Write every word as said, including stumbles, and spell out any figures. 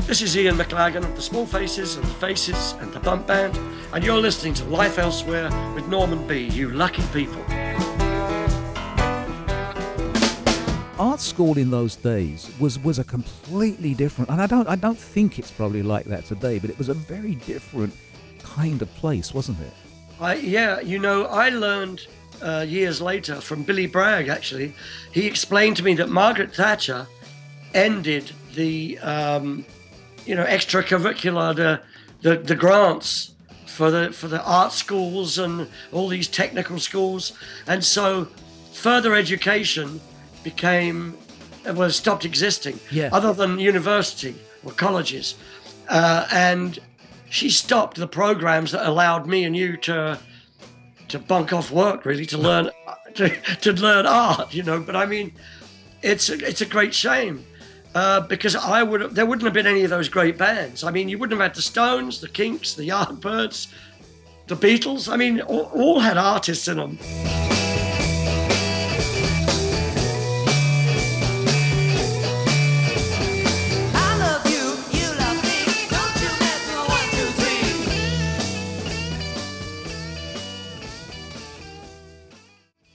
This is Ian McLagan of the Small Faces and the Faces and the Bump Band, and you're listening to Life Elsewhere with Norman B. You lucky people. Art school in those days was, was a completely different, and I don't I don't think it's probably like that today, but it was a very different kind of place, wasn't it? I, yeah, you know, I learned uh, years later from Billy Bragg, actually. He explained to me that Margaret Thatcher ended the, um, you know, extracurricular, the, the the grants for the for the art schools and all these technical schools, and so further education became was stopped existing, yeah. other than university or colleges, uh, and she stopped the programs that allowed me and you to to bunk off work, really, to learn to, to learn art, you know. But I mean, it's a, it's a great shame uh, because I would there wouldn't have been any of those great bands. I mean, you wouldn't have had the Stones, the Kinks, the Yardbirds, the Beatles. I mean, all, all had artists in them.